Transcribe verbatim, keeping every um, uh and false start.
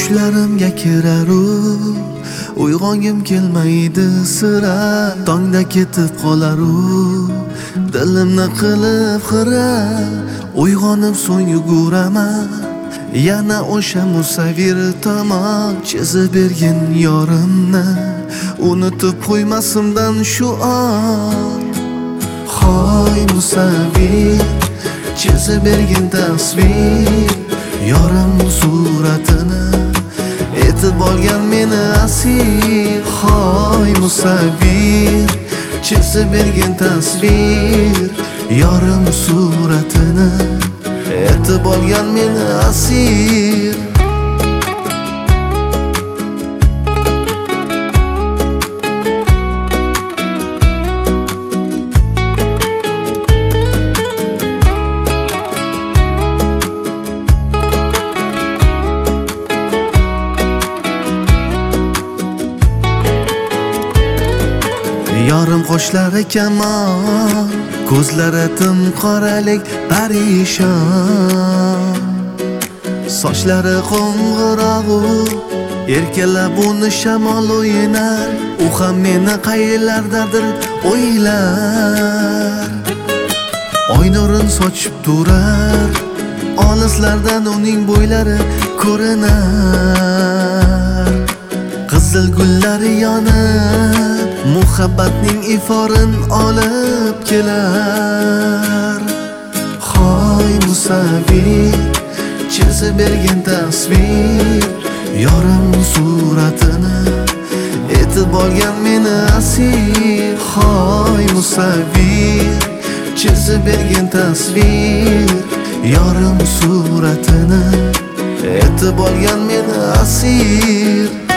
Tushlarimga kiraru uyg'ongim kelmaydi sira, tongda ketib qolaru dilimni qilib xira. Uyg'onib so'ng yuguraman yana o'sha musavvir tomon, chizib bergin yorimni unutib qo'ymasimdan shu on. Hoy musavvir, chizib bergin tasvir yorim suratini, etib olgan meni asir. Hoy musavvir, chizib bergin tasvir yorim suratini, etib olgan meni asir. Yorim qoshlari kamon, ko'zlari tim qoralik parishon, sochlari qo'ng'irog'u erkalab uni shamol o'yinar. U ham meni qayerlardadir o'ylar. Oy nurin sochib turar, olislardan uning bo'ylari ko'rinar. Qizil gullari yonib muhabbatning iforin olib kelar. Hoy musavvir, chizib bergin tasvir yorim suratini, etib olgan meni asir. Hoy musavvir, chizib bergin tasvir yorim suratini, etib olgan meni asir.